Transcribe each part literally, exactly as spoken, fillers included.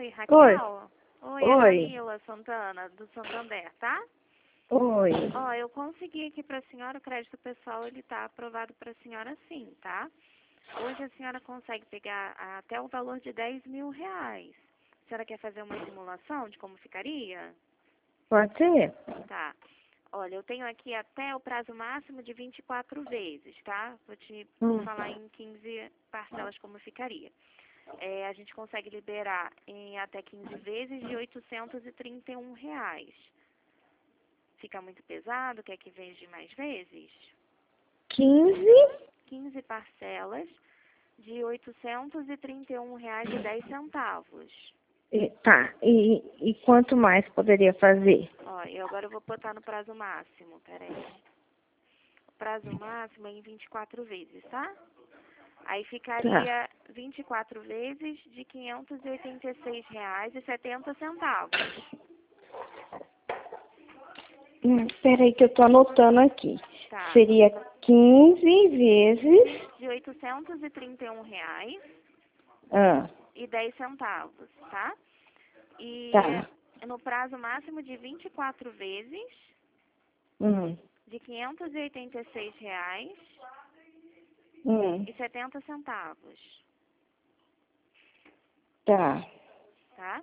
Oi, Oi. Raquel? Oi, é a Oi. Camila Santana, do Santander, tá? Oi. Ó, eu consegui aqui pra senhora, o crédito pessoal, ele tá aprovado pra senhora sim, tá? Hoje a senhora consegue pegar até o valor de dez mil reais. A senhora quer fazer uma simulação de como ficaria? Pode ser? Tá. Olha, eu tenho aqui até o prazo máximo de vinte e quatro vezes, tá? Vou te Hum. falar em quinze parcelas como ficaria. É, a gente consegue liberar em até quinze vezes de oitocentos e trinta e um reais. Fica muito pesado? Quer que veja mais vezes? quinze? quinze parcelas de oitocentos e trinta e um reais e dez centavos. E, tá. E, e quanto mais poderia fazer? Ó, eu agora vou botar no prazo máximo, peraí. O prazo máximo é em vinte e quatro vezes, tá? Aí ficaria vinte e quatro vezes de quinhentos e oitenta e seis reais e setenta centavos. Hum, peraí que eu tô anotando aqui. Tá. Seria quinze vezes... De oitocentos e trinta e um reais Ah, e dez centavos, tá? E tá. no prazo máximo de vinte e quatro vezes Hum, de quinhentos e oitenta e seis reais hum, e setenta centavos, tá. tá?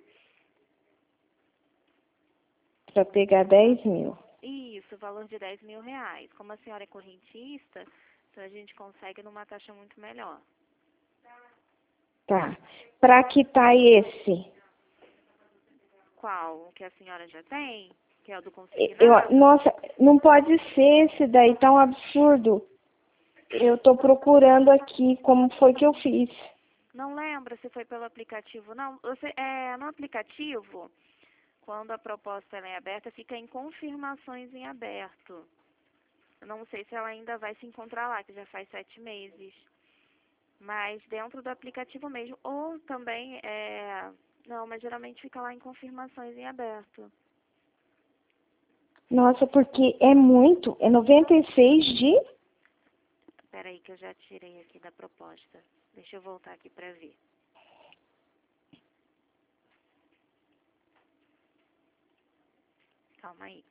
Pra pegar dez mil. Isso, o valor de dez mil reais. Como a senhora é correntista, então a gente consegue numa taxa muito melhor. Tá. Pra quitar esse? Qual? O que a senhora já tem? Que é o do Eu, consignado? nossa, não pode ser esse daí, tá um absurdo. Eu tô procurando aqui como foi que eu fiz. Não lembra se foi pelo aplicativo, não? Você, é, no aplicativo, quando a proposta ela é aberta, fica em confirmações em aberto. Eu não sei se ela ainda vai se encontrar lá, que já faz sete meses. Mas dentro do aplicativo mesmo. Ou também, é... não, mas geralmente fica lá em confirmações em aberto. Nossa, porque é muito. É noventa e seis de... Espera aí que eu já tirei aqui da proposta. Deixa eu voltar aqui para ver. Calma aí.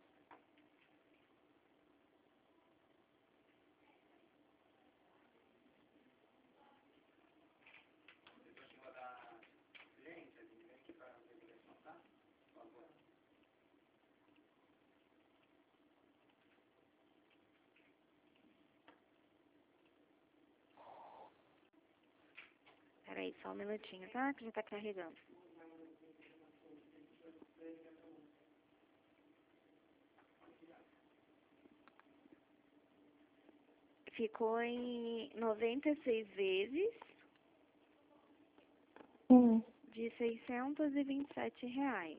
Espera aí, só um minutinho, tá? Que já tá carregando. Ficou em noventa e seis vezes Hum. de seiscentos e vinte e sete reais.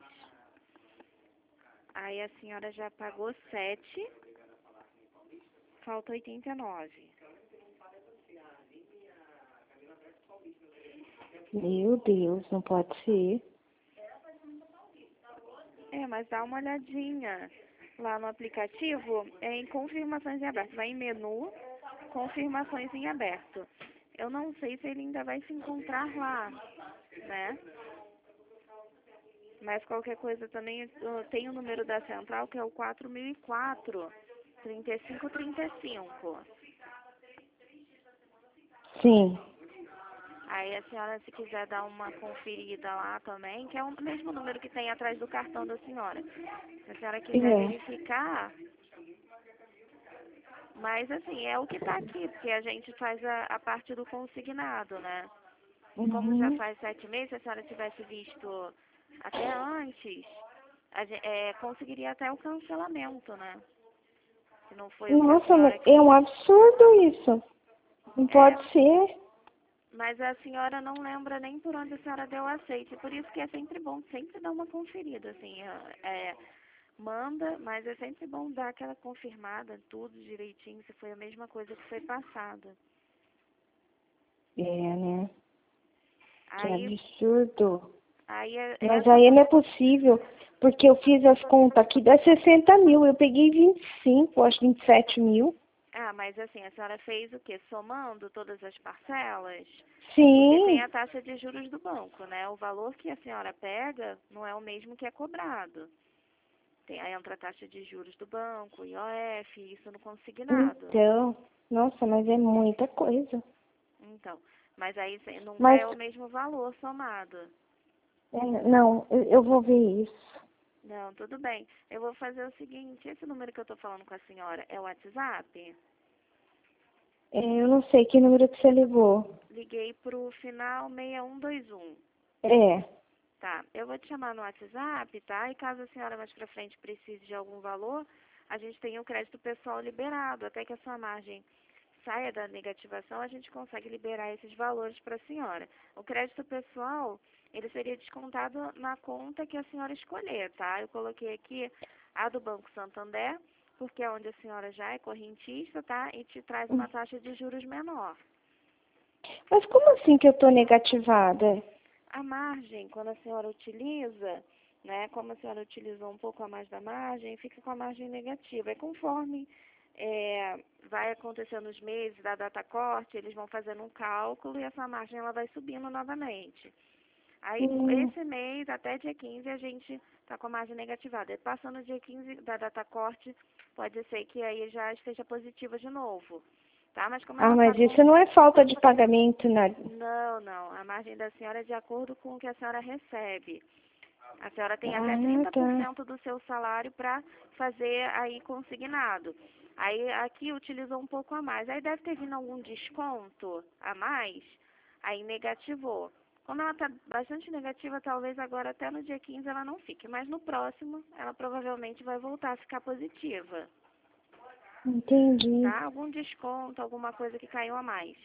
Aí a senhora já pagou sete, falta oitenta e nove. Meu Deus, não pode ser. É, mas dá uma olhadinha lá no aplicativo, é em confirmações em aberto. Vai em menu, confirmações em aberto. Eu não sei se ele ainda vai se encontrar lá, né? Mas qualquer coisa também, eu tenho o número da central, que é o quatro mil e quatro, trinta e cinco trinta e cinco. Sim. Aí a senhora, se quiser dar uma conferida lá também, que é o mesmo número que tem atrás do cartão da senhora. Se a senhora quiser É. verificar, mas assim, é o que está aqui, porque a gente faz a, a parte do consignado, né? Como já Uhum. faz sete meses, se a senhora tivesse visto até antes, a gen- é, conseguiria até o cancelamento, né? Se não foi o que a Nossa, senhora é um quis. absurdo isso. Não É, pode ser. mas a senhora não lembra nem por onde a senhora deu o aceite. Por isso que é sempre bom, sempre dar uma conferida, assim. É, é, manda, mas é sempre bom dar aquela confirmada, tudo direitinho, se foi a mesma coisa que foi passada. É, né? Que Aí, absurdo. aí é- Mas essa aí não é possível, porque eu fiz as contas aqui, dá sessenta mil. Eu peguei vinte e cinco, acho vinte e sete mil. Ah, mas assim, a senhora fez o quê? Somando todas as parcelas? Porque Sim, tem a taxa de juros do banco, né? O valor que a senhora pega não é o mesmo que é cobrado. Tem, aí entra a taxa de juros do banco, I O F, isso no consignado. então, nossa, mas é muita coisa. Então, mas aí se- nunca Mas, é o mesmo valor somado. é, não, eu, eu vou ver isso. Não, tudo bem. Eu vou fazer o seguinte, esse número que eu tô falando com a senhora é o WhatsApp? É, eu não sei que número que você ligou. Liguei pro final seis um dois um. É, Tá, eu vou te chamar no WhatsApp, tá? E caso a senhora mais pra frente precise de algum valor, a gente tem o crédito pessoal liberado. Até que a sua margem saia da negativação, a gente consegue liberar esses valores para a senhora. O crédito pessoal, ele seria descontado na conta que a senhora escolher, tá? Eu coloquei aqui a do Banco Santander, porque é onde a senhora já é correntista, tá? E te traz uma taxa de juros menor. mas como assim que eu tô negativada? A margem, quando a senhora utiliza, né, como a senhora utilizou um pouco a mais da margem, fica com a margem negativa. É conforme é, vai acontecendo os meses da data corte, eles vão fazendo um cálculo e essa margem ela vai subindo novamente. Aí, Hum, esse mês, até dia quinze, a gente está com a margem negativada. E passando o dia quinze da data corte, pode ser que aí já esteja positiva de novo. Tá? Mas como ah, ela está mas com... isso não é falta de pagamento, né? Não, não. A margem da senhora é de acordo com o que a senhora recebe. A senhora tem até Ah, tá. trinta por cento do seu salário para fazer aí consignado. Aí aqui utilizou um pouco a mais. Aí deve ter vindo algum desconto a mais, aí negativou. Como ela está bastante negativa, talvez agora até no dia quinze ela não fique. Mas no próximo, ela provavelmente vai voltar a ficar positiva. Entendi. Tá? Algum desconto, alguma coisa que caiu a mais.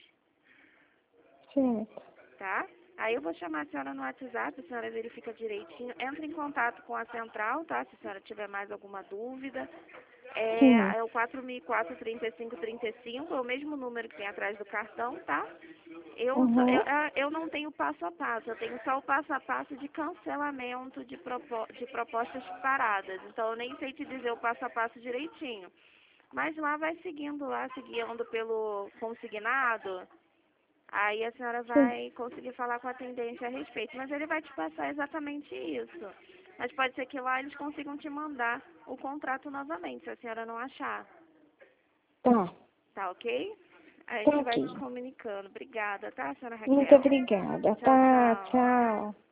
Certo. Tá? Aí eu vou chamar a senhora no WhatsApp, a senhora verifica direitinho, entra em contato com a central, tá? Se a senhora tiver mais alguma dúvida. É, Sim. é o quatro mil e quatro, trinta e cinco trinta e cinco, é o mesmo número que tem atrás do cartão, tá? Eu, só- Uhum. eu, ah, eu não tenho passo a passo, eu tenho só o passo a passo de cancelamento de, propo, de propostas paradas. Então eu nem sei te dizer o passo a passo direitinho. Mas lá vai seguindo lá, se guiando pelo consignado. Aí a senhora Sim. vai conseguir falar com a atendente a respeito, mas ele vai te passar exatamente isso. Mas pode ser que lá eles consigam te mandar o contrato novamente, se a senhora não achar. Tá. Tá ok? A Tá gente vai ok. se comunicando. Obrigada, tá, senhora Muito Raquel? obrigada. Tchau, Tá, tchau. tchau.